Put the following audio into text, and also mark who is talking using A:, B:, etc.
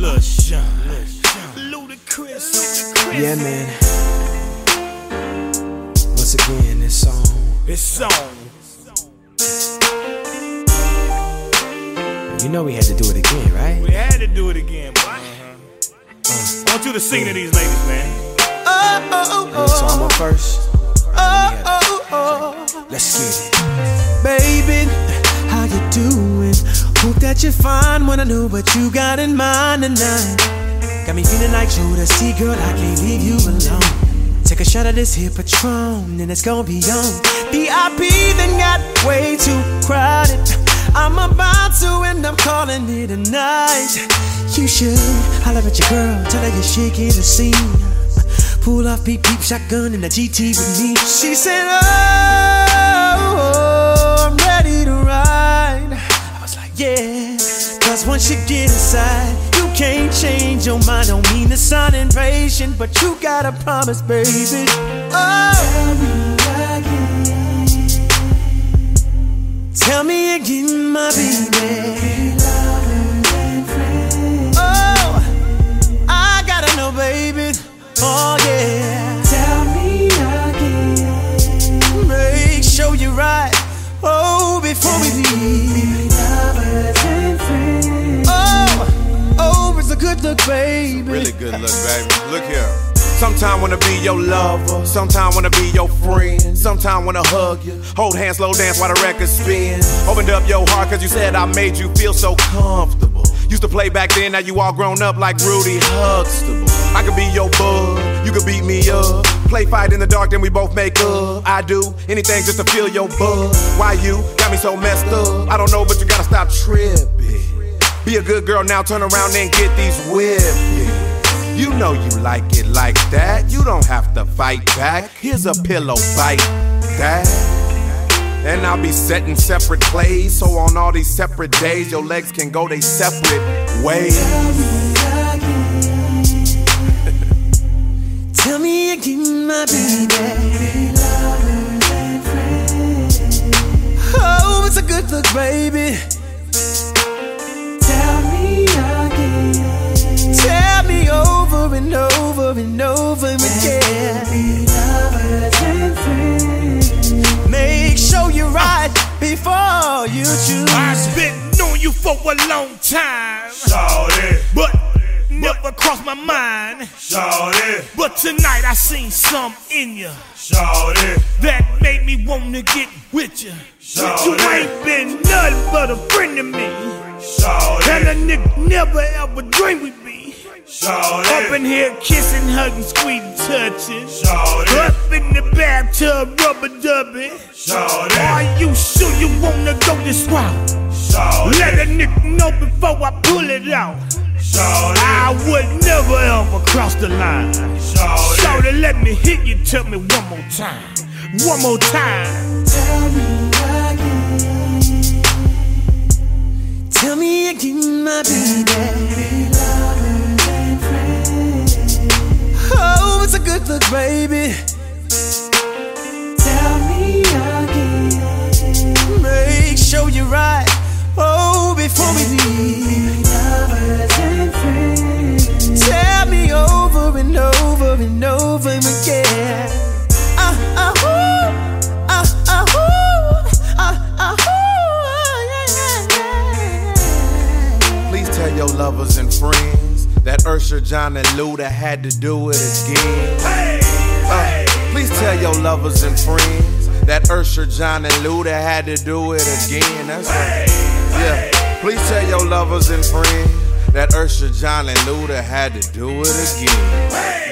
A: Lil Sean, Ludacris.
B: Yeah, man. Once again, this song. You know we had to do it again, right?
A: We had to do it again, boy. I want you to sing to these ladies, man.
B: So I'm up first. Let's get it. Baby, how you doing? Hope that you're fine. Wanna know what you got in mind tonight. Got me feeling like Jodeci, girl, I can't leave you alone. Take a shot of this here Patron, and it's gonna be on. VIP then got way too crowded. I'm about to and I'm calling it a night. You should holler at your girl, tell her you're shaking the scene. Pull off beep beep shotgun in the GT with me. She said, oh, I'm ready to ride. I was like, yeah, cause once you get inside, you can't change your mind. Don't mean to sound impatient, but you gotta promise, baby. Tell me again, my baby. Oh, I gotta know, baby. Oh yeah. Tell me again. Make sure you're right. Oh, before we leave. Oh, it's a good look, baby.
C: Really good look, baby. Look here. Sometime wanna be your lover, sometime wanna be your friend, sometime wanna hug you, hold hands, slow dance while the record spin. Opened up your heart cause you said I made you feel so comfortable. Used to play back then, now you all grown up like Rudy Huxtable. I could be your bud, you could beat me up. Play fight in the dark, then we both make up. I do anything just to feel your buzz. Why you got me so messed up? I don't know, but you gotta stop tripping. Be a good girl now, turn around and get these whipping. You know you like it like that. You don't have to fight back. Here's a pillow, bite that. And I'll be setting separate plays, so on all these separate days, your legs can go they separate ways.
B: Tell me again, my baby. Oh, it's a good look, baby. Tell me again. Tell me over and over and over again. Make sure you're right before you choose.
A: I've been knowing you for a long time,
D: Shawty,
A: but never crossed my mind.
D: Shawty,
A: But tonight I seen something in you
D: Shawty,
A: that made me wanna get with you.
D: Shawty.
A: You ain't been nothing but a friend to me,
D: Shawty,
A: and a nigga never ever dreamed we'd be
D: Shawty,
A: up in here kissing, hugging, squeezing, touching.
D: Shawty,
A: Up in the bathtub, rubber dubbing.
D: Shawty,
A: Are you sure you wanna go this route?
D: Shawty,
A: Let a nigga know before I pull it out.
D: Shawty,
A: I would never ever cross the line.
D: Shawty,
A: Shawty, let me hit you, tell me one more time. One more time.
B: Tell me again. Tell me again, my baby. Oh, it's a good look, baby. Tell me again. Make sure you're right. Oh, before we leave. Tell me over and over and over again.
C: Please tell your lovers and friends that Usher, John, and Luda had to do it again. Please tell your lovers and friends that Usher, John, and Luda had to do it again. That's right. Yeah. Please tell your lovers and friends that Usher, John, and Luda had to do it again.